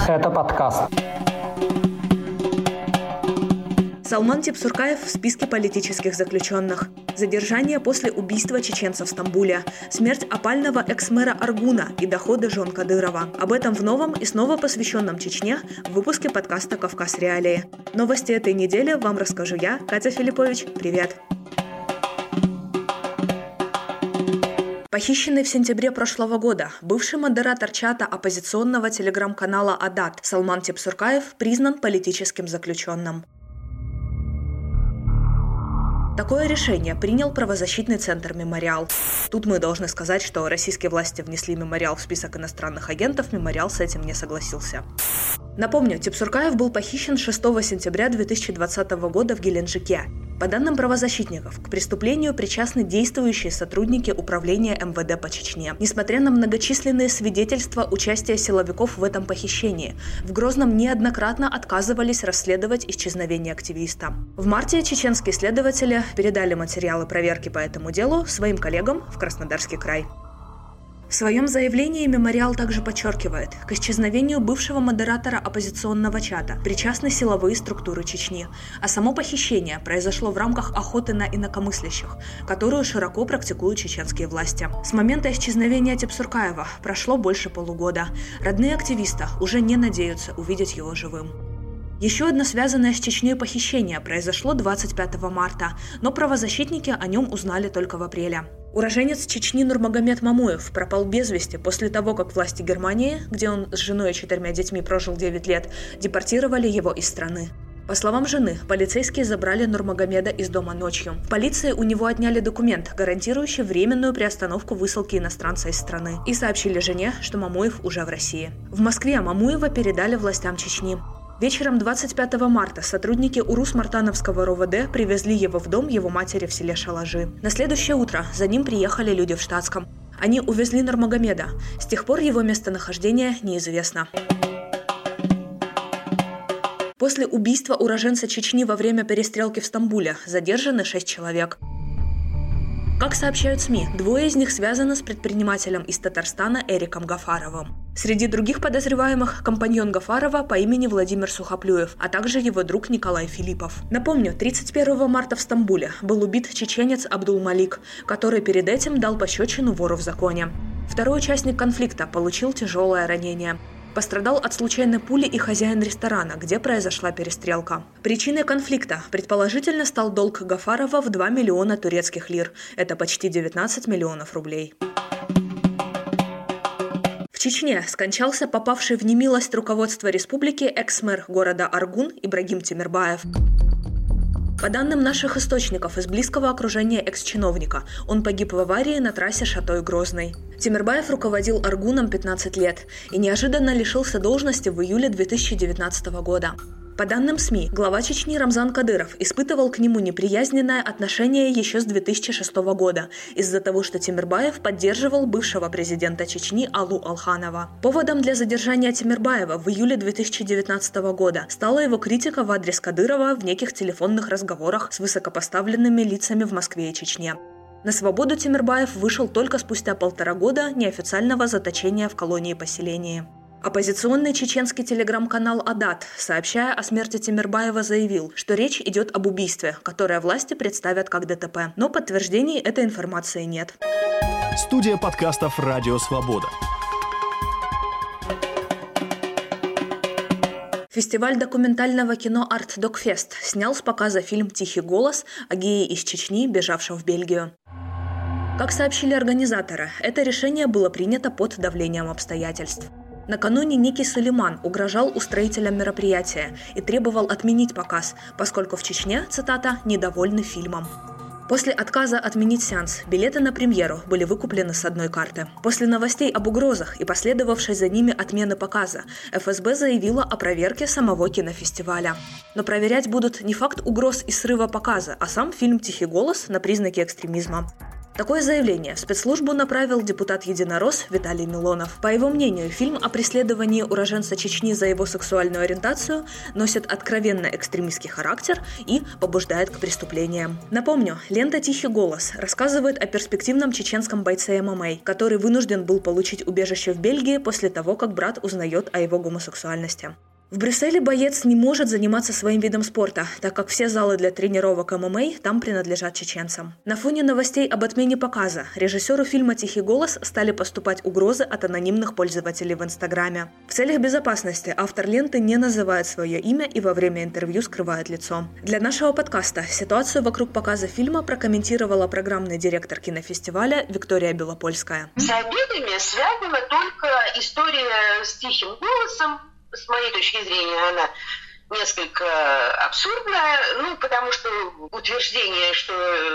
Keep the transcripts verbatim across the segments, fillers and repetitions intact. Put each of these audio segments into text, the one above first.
Это подкаст. Салман Тепсуркаев в списке политических заключенных. Задержание после убийства чеченца в Стамбуле. Смерть опального экс-мэра Аргуна и доходы жен Кадырова. Об этом в новом и снова посвященном Чечне в выпуске подкаста «Кавказ Реалии». Новости этой недели вам расскажу я, Катя Филиппович. Привет! Похищенный в сентябре прошлого года бывший модератор чата оппозиционного телеграм-канала «Адат» Салман Тепсуркаев признан политическим заключенным. Такое решение принял правозащитный центр «Мемориал». Тут мы должны сказать, что российские власти внесли «Мемориал» в список иностранных агентов, «Мемориал» с этим не согласился. Напомню, Тепсуркаев был похищен шестого сентября две тысячи двадцатого года в Геленджике. По данным правозащитников, к преступлению причастны действующие сотрудники управления эм вэ дэ по Чечне. Несмотря на многочисленные свидетельства участия силовиков в этом похищении, в Грозном неоднократно отказывались расследовать исчезновение активиста. В марте чеченские следователи передали материалы проверки по этому делу своим коллегам в Краснодарский край. В своем заявлении «Мемориал» также подчеркивает, к исчезновению бывшего модератора оппозиционного чата причастны силовые структуры Чечни, а само похищение произошло в рамках охоты на инакомыслящих, которую широко практикуют чеченские власти. С момента исчезновения Тепсуркаева прошло больше полугода. Родные активиста уже не надеются увидеть его живым. Еще одно связанное с Чечней похищение произошло двадцать пятого марта, но правозащитники о нем узнали только в апреле. Уроженец Чечни Нурмагомед Мамуев пропал без вести после того, как власти Германии, где он с женой и четырьмя детьми прожил девять лет, депортировали его из страны. По словам жены, полицейские забрали Нурмагомеда из дома ночью. В полиции у него отняли документ, гарантирующий временную приостановку высылки иностранца из страны, и сообщили жене, что Мамуев уже в России. В Москве Мамуева передали властям Чечни. Вечером двадцать пятого марта сотрудники Урус-Мартановского эр о вэ дэ привезли его в дом его матери в селе Шалажи. На следующее утро за ним приехали люди в штатском. Они увезли Нурмагомеда. С тех пор его местонахождение неизвестно. После убийства уроженца Чечни во время перестрелки в Стамбуле задержаны шесть человек. Как сообщают СМИ, двое из них связаны с предпринимателем из Татарстана Эриком Гафаровым. Среди других подозреваемых – компаньон Гафарова по имени Владимир Сухоплюев, а также его друг Николай Филиппов. Напомню, тридцать первого марта в Стамбуле был убит чеченец Абдулмалик, который перед этим дал пощечину вору в законе. Второй участник конфликта получил тяжелое ранение. Пострадал от случайной пули и хозяин ресторана, где произошла перестрелка. Причиной конфликта предположительно стал долг Гафарова в два миллиона турецких лир. Это почти девятнадцать миллионов рублей. В Чечне скончался попавший в немилость руководства республики экс-мэр города Аргун Ибрагим Темирбаев. По данным наших источников из близкого окружения экс-чиновника, он погиб в аварии на трассе Шатой-Грозный. Темирбаев руководил Аргуном пятнадцать лет и неожиданно лишился должности в июле две тысячи девятнадцатого года. По данным СМИ, глава Чечни Рамзан Кадыров испытывал к нему неприязненное отношение еще с две тысячи шестого года из-за того, что Темирбаев поддерживал бывшего президента Чечни Алу Алханова. Поводом для задержания Темирбаева в июле две тысячи девятнадцатого года стала его критика в адрес Кадырова в неких телефонных разговорах с высокопоставленными лицами в Москве и Чечне. На свободу Темирбаев вышел только спустя полтора года неофициального заточения в колонии-поселении. Оппозиционный чеченский телеграм-канал «Адат», сообщая о смерти Темирбаева, заявил, что речь идет об убийстве, которое власти представят как дэ тэ пэ. Но подтверждений этой информации нет. Студия подкастов «Радио Свобода». Фестиваль документального кино «Арт-Докфест» снял с показа фильм «Тихий голос» о гее из Чечни, бежавшем в Бельгию. Как сообщили организаторы, это решение было принято под давлением обстоятельств. Накануне некий Сулейман угрожал устроителям мероприятия и требовал отменить показ, поскольку в Чечне, цитата, «недовольны фильмом». После отказа отменить сеанс, билеты на премьеру были выкуплены с одной карты. После новостей об угрозах и последовавшей за ними отмены показа, эф эс бэ заявила о проверке самого кинофестиваля. Но проверять будут не факт угроз и срыва показа, а сам фильм «Тихий голос» на признаки экстремизма. Такое заявление в спецслужбу направил депутат-единорос Виталий Милонов. По его мнению, фильм о преследовании уроженца Чечни за его сексуальную ориентацию носит откровенно экстремистский характер и побуждает к преступлениям. Напомню, лента «Тихий голос» рассказывает о перспективном чеченском бойце эм эм а, который вынужден был получить убежище в Бельгии после того, как брат узнает о его гомосексуальности. В Брюсселе боец не может заниматься своим видом спорта, так как все залы для тренировок эм эм а там принадлежат чеченцам. На фоне новостей об отмене показа режиссеру фильма «Тихий голос» стали поступать угрозы от анонимных пользователей в Инстаграме. В целях безопасности автор ленты не называет свое имя и во время интервью скрывает лицо. Для нашего подкаста ситуацию вокруг показа фильма прокомментировала программный директор кинофестиваля Виктория Белопольская. С обидами связана только история с «Тихим голосом». С моей точки зрения, она несколько абсурдная, ну, потому что утверждение, что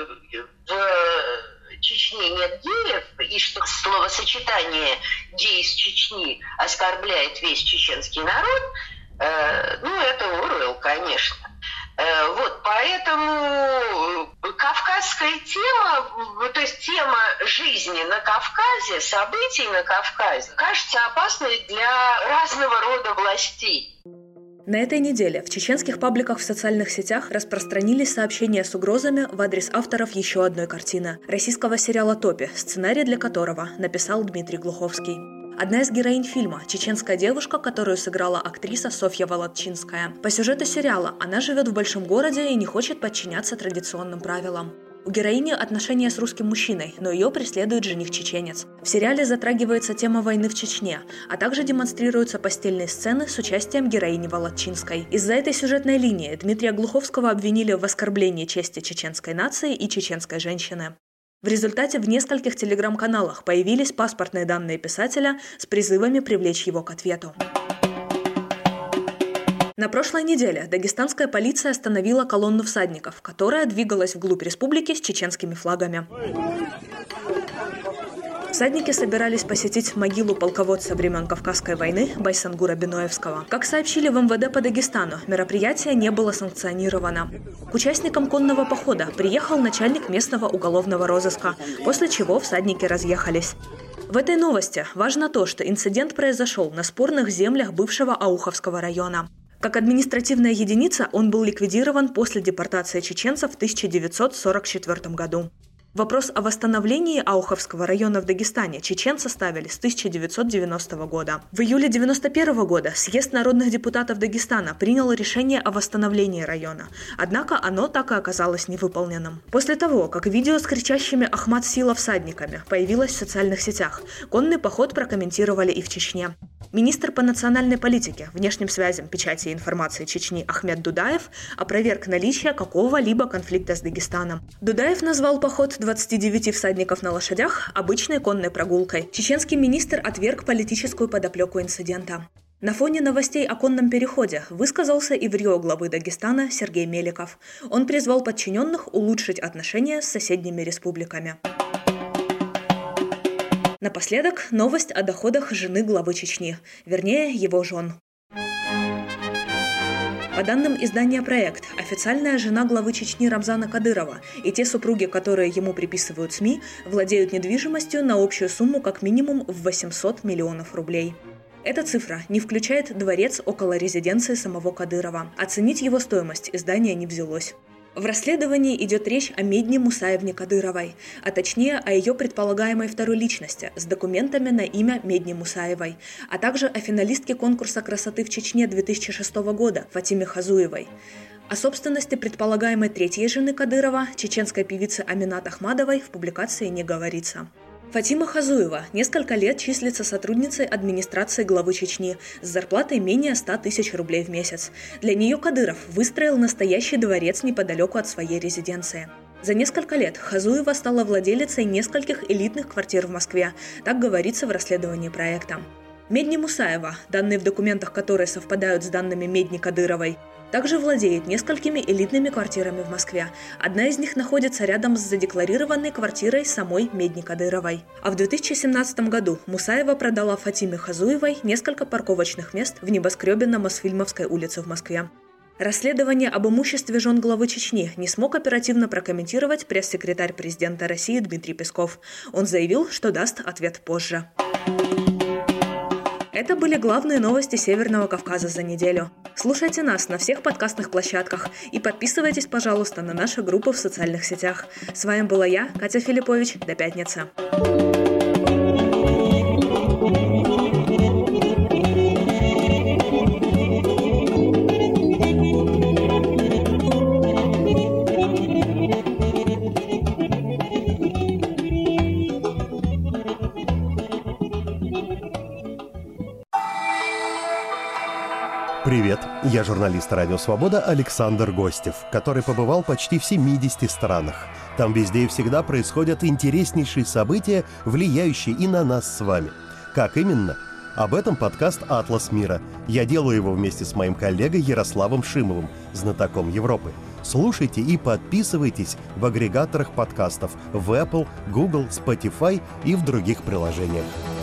в Чечне нет геев, и что словосочетание «гей из Чечни» оскорбляет весь чеченский народ, э, ну, это Оруэлл, конечно. Э, вот, поэтому кавказская тема, то есть тема жизни на Кавказе, событий на Кавказе, кажется опасной для разного рода властей. На этой неделе в чеченских пабликах в социальных сетях распространились сообщения с угрозами в адрес авторов еще одной картины – российского сериала «Топи», сценарий для которого написал Дмитрий Глуховский. Одна из героинь фильма – чеченская девушка, которую сыграла актриса Софья Володчинская. По сюжету сериала она живет в большом городе и не хочет подчиняться традиционным правилам. У героини отношения с русским мужчиной, но ее преследует жених-чеченец. В сериале затрагивается тема войны в Чечне, а также демонстрируются постельные сцены с участием героини Володчинской. Из-за этой сюжетной линии Дмитрия Глуховского обвинили в оскорблении чести чеченской нации и чеченской женщины. В результате в нескольких телеграм-каналах появились паспортные данные писателя с призывами привлечь его к ответу. На прошлой неделе дагестанская полиция остановила колонну всадников, которая двигалась вглубь республики с чеченскими флагами. Всадники собирались посетить могилу полководца времен Кавказской войны Байсангура Биноевского. Как сообщили в эм вэ дэ по Дагестану, мероприятие не было санкционировано. К участникам конного похода приехал начальник местного уголовного розыска, после чего всадники разъехались. В этой новости важно то, что инцидент произошел на спорных землях бывшего Ауховского района. Как административная единица он был ликвидирован после депортации чеченцев в тысяча девятьсот сорок четвёртом году. Вопрос о восстановлении Ауховского района в Дагестане чеченцы ставили с тысяча девятьсот девяностого года. В июле девяносто первого года съезд народных депутатов Дагестана принял решение о восстановлении района, однако оно так и оказалось невыполненным. После того, как видео с кричащими «Ахмат Сила» всадниками появилось в социальных сетях, конный поход прокомментировали и в Чечне. Министр по национальной политике, внешним связям, печати и информации Чечни Ахмед Дудаев опроверг наличие какого-либо конфликта с Дагестаном. Дудаев назвал поход двадцати девяти всадников на лошадях обычной конной прогулкой. Чеченский министр отверг политическую подоплеку инцидента. На фоне новостей о конном переходе высказался и в Рио главы Дагестана Сергей Меликов. Он призвал подчиненных улучшить отношения с соседними республиками. Напоследок новость о доходах жены главы Чечни, вернее, его жен. По данным издания «Проект», официальная жена главы Чечни Рамзана Кадырова и те супруги, которые ему приписывают СМИ, владеют недвижимостью на общую сумму как минимум в восемьсот миллионов рублей. Эта цифра не включает дворец около резиденции самого Кадырова. Оценить его стоимость издание не взялось. В расследовании идет речь о Медне Мусаевне Кадыровой, а точнее о ее предполагаемой второй личности с документами на имя Медни Мусаевой, а также о финалистке конкурса красоты в Чечне две тысячи шестого года Фатиме Хазуевой. О собственности предполагаемой третьей жены Кадырова, чеченской певицы Аминат Ахмадовой, в публикации не говорится. Фатима Хазуева несколько лет числится сотрудницей администрации главы Чечни с зарплатой менее ста тысяч рублей в месяц. Для нее Кадыров выстроил настоящий дворец неподалеку от своей резиденции. За несколько лет Хазуева стала владелицей нескольких элитных квартир в Москве, так говорится в расследовании проекта. Медни Мусаева, данные в документах которой совпадают с данными Медни Кадыровой, также владеет несколькими элитными квартирами в Москве. Одна из них находится рядом с задекларированной квартирой самой Медни Кадыровой. А в две тысячи семнадцатом году Мусаева продала Фатиме Хазуевой несколько парковочных мест в небоскребе на Мосфильмовской улице в Москве. Расследование об имуществе жен главы Чечни не смог оперативно прокомментировать пресс-секретарь президента России Дмитрий Песков. Он заявил, что даст ответ позже. Это были главные новости Северного Кавказа за неделю. Слушайте нас на всех подкастных площадках и подписывайтесь, пожалуйста, на наши группы в социальных сетях. С вами была я, Катя Филиппович. До пятницы. Привет, я журналист «Радио Свобода» Александр Гостев, который побывал почти в семидесяти странах. Там везде и всегда происходят интереснейшие события, влияющие и на нас с вами. Как именно? Об этом подкаст «Атлас мира». Я делаю его вместе с моим коллегой Ярославом Шимовым, знатоком Европы. Слушайте и подписывайтесь в агрегаторах подкастов в Apple, Google, Spotify и в других приложениях.